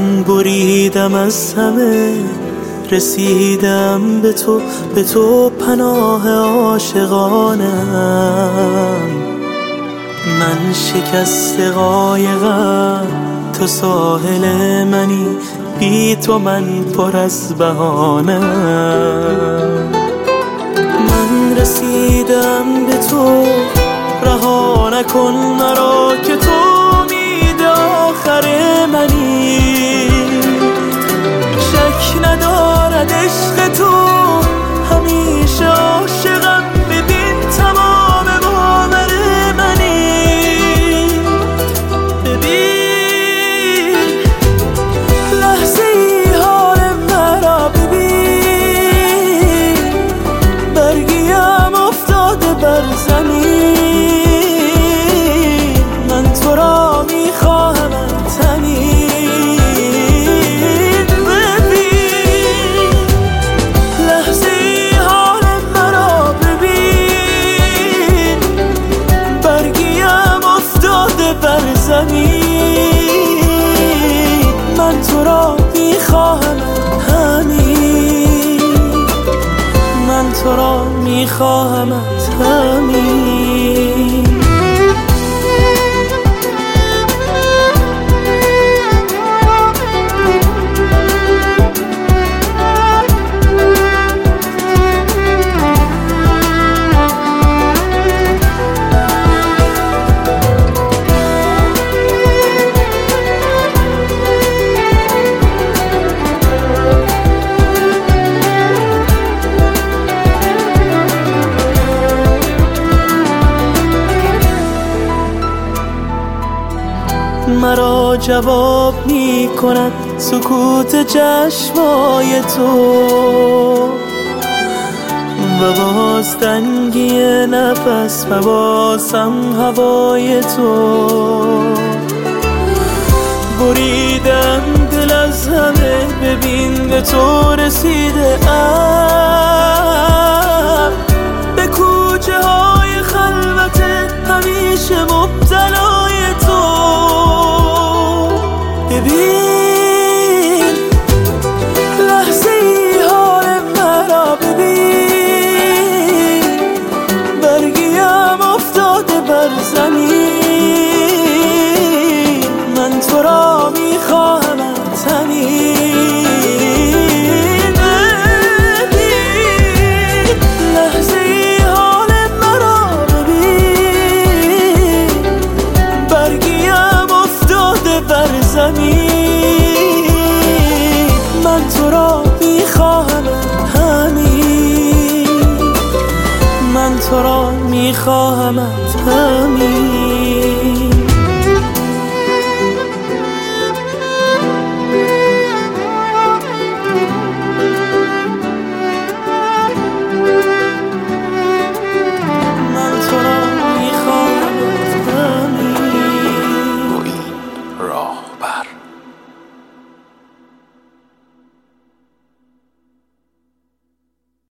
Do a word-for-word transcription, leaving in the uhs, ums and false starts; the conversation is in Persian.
من بریدم از همه، رسیدم به تو، به تو پناه عاشقانم. من شکست قایقم، تو ساحل منی، بی تو من پر از بهانم. من رسیدم به تو، رها نکن مرا که تو امید آخر منی. شک ندارد عشق تو، همیشه عاشقم، ببین تمام باور منی. ببین لحظه ای حال مرا، ببین برگیم افتاده بر زمین. من تو را میخواهمت همین. ببین لحظه ای حال مرا، ببین برگیم افتاده بر زمین. من تو را میخواهمت همین. من تو را میخواهمت همین. مرا جواب می کند سکوت چشمای تو، و باز تنگی نفس و بازم هوای تو. بریدم دل از همه، ببین به تو رسیده ام. به کوچه های خلوت همیشه مبتلای تو. ببین لحظه ای حال مرا، ببین برگیم افتاده بر زمین. من تو را میخواهمت همین. ببین لحظه ای حال مرا، ببین برگیم افتاده بر زمین. من تو را میخواهمت همین. من تو را میخواهمت همین.